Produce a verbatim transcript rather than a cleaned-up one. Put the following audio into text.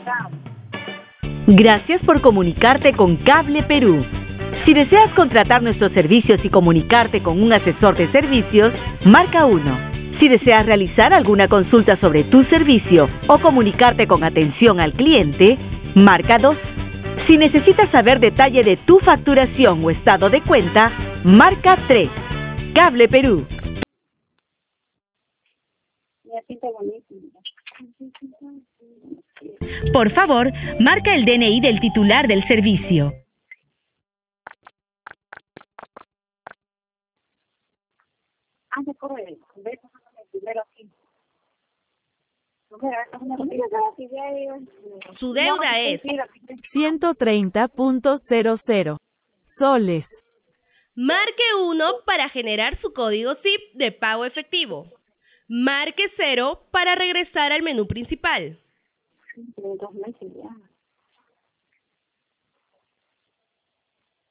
Gracias por comunicarte con Cable Perú. Si deseas contratar nuestros servicios y comunicarte con un asesor de servicios, marca uno. Si deseas realizar alguna consulta sobre tu servicio o comunicarte con atención al cliente, marca dos. Si necesitas saber detalle de tu facturación o estado de cuenta, marca tres. Cable Perú. Por favor, marca el D N I del titular del servicio. Su deuda es ciento treinta punto cero cero soles. marque uno para generar su código S I P de pago efectivo. Marque cero para regresar al menú principal.